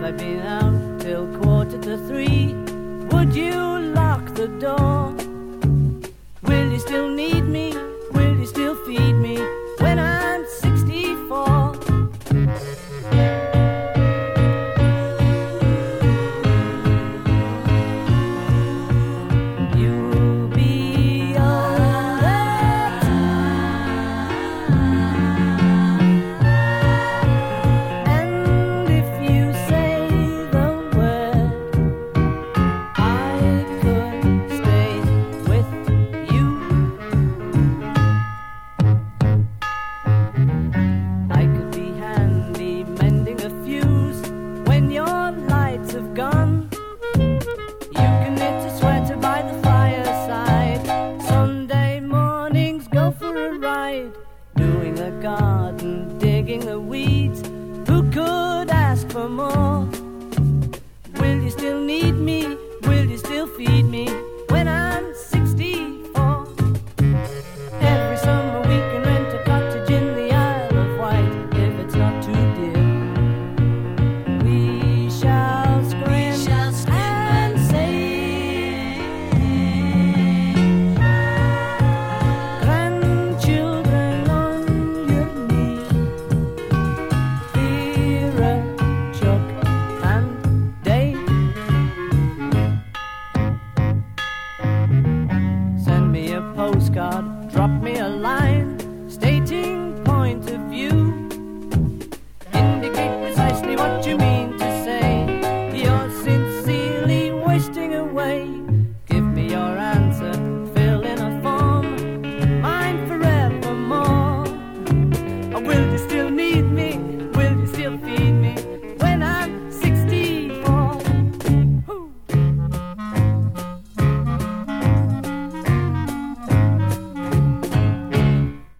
I've been out till 2:45. Would you lock the door? Will you still need me? Will you still feed me when I'm 64? You'll be all that time. And if you say the word, I could stay with you. I could be handy mending a fuse when your lights have gone. You can knit a sweater by the fireside. Sunday mornings go for a ride, doing the garden, digging the weeds. Who could ask for more? Will you still need me? Will you still feed me when I'm 64? Every summer we can rent a cottage in the Isle of Wight if it's not too dear. We shall scream and sing. Grandchildren on your knee, Vera, Chuck and Dave. Send me a postcard, drop me a line.